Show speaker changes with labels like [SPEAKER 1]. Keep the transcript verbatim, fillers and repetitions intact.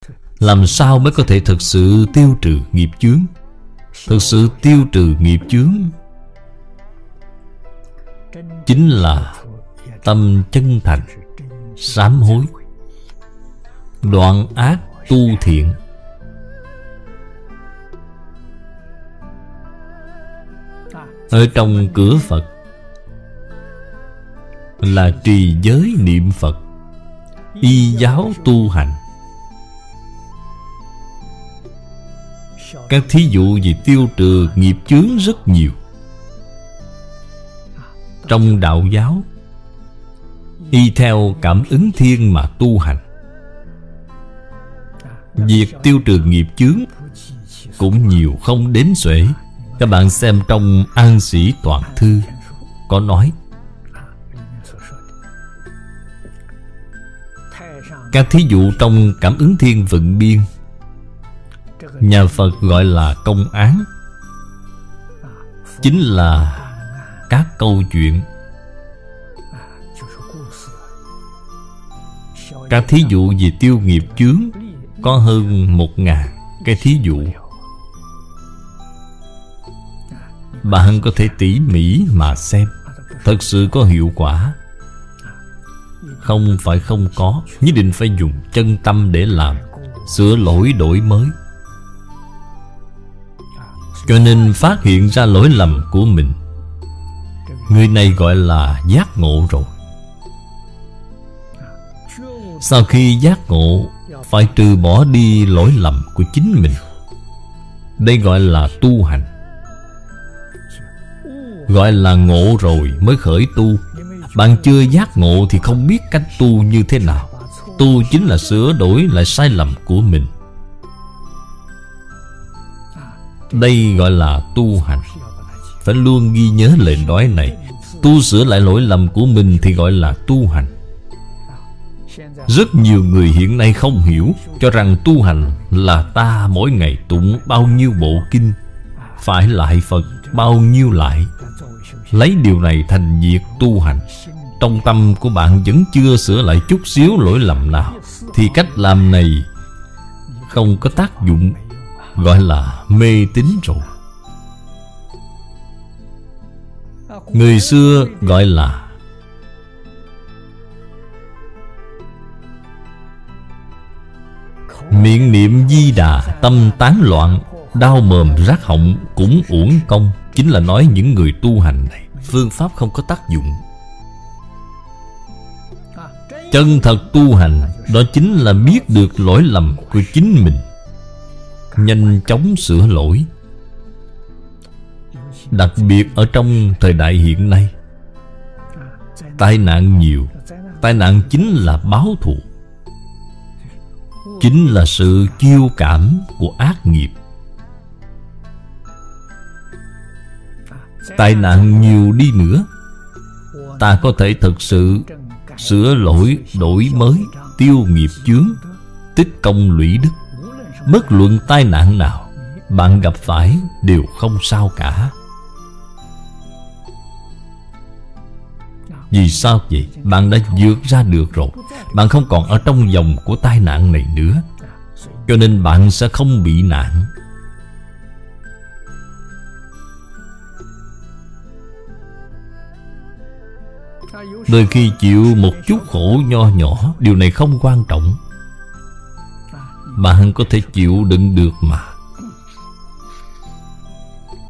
[SPEAKER 1] Làm sao mới có thể thực sự tiêu trừ nghiệp chướng? Thực sự tiêu trừ nghiệp chướng chính là tâm chân thành, sám hối, đoạn ác tu thiện. Ở trong cửa Phật là trì giới niệm Phật, y giáo tu hành. Các thí dụ về tiêu trừ nghiệp chướng rất nhiều. Trong đạo giáo, y theo cảm ứng thiên mà tu hành. Việc tiêu trừ nghiệp chướng cũng nhiều không đếm xuể. Các bạn xem trong An Sĩ Toàn Thư có nói, các thí dụ trong cảm ứng thiên vận biên, nhà Phật gọi là công án, chính là các câu chuyện. Các thí dụ về tiêu nghiệp chướng có hơn một ngàn cái thí dụ. Bạn có thể tỉ mỉ mà xem, thật sự có hiệu quả. Không phải không có, nhất định phải dùng chân tâm để làm, sửa lỗi đổi mới. Cho nên phát hiện ra lỗi lầm của mình, người này gọi là giác ngộ rồi. Sau khi giác ngộ, phải trừ bỏ đi lỗi lầm của chính mình. Đây gọi là tu hành. Gọi là ngộ rồi mới khởi tu. Bạn chưa giác ngộ thì không biết cách tu như thế nào. Tu chính là sửa đổi lại sai lầm của mình. Đây gọi là tu hành. Phải luôn ghi nhớ lời nói này. Tu sửa lại lỗi lầm của mình thì gọi là tu hành. Rất nhiều người hiện nay không hiểu, cho rằng tu hành là ta mỗi ngày tụng bao nhiêu bộ kinh, phải lại Phật bao nhiêu lại. Lấy điều này thành việc tu hành. Trong tâm của bạn vẫn chưa sửa lại chút xíu lỗi lầm nào, thì cách làm này không có tác dụng, gọi là mê tín rồi. Người xưa gọi là miệng niệm Di Đà, tâm tán loạn, đau mồm rát họng cũng uổng công. Chính là nói những người tu hành này phương pháp không có tác dụng. Chân thật tu hành, đó chính là biết được lỗi lầm của chính mình, nhanh chóng sửa lỗi. Đặc biệt ở trong thời đại hiện nay, tai nạn nhiều. Tai nạn chính là báo thù, chính là sự kiêu cảm của ác nghiệp. Tai nạn nhiều đi nữa, ta có thể thực sự sửa lỗi đổi mới, tiêu nghiệp chướng, tích công lũy đức. Bất luận tai nạn nào bạn gặp phải đều không sao cả. Vì sao vậy? Bạn đã vượt ra được rồi. Bạn không còn ở trong vòng của tai nạn này nữa, cho nên bạn sẽ không bị nạn. Đôi khi chịu một chút khổ nho nhỏ, điều này không quan trọng. Bạn có thể chịu đựng được mà.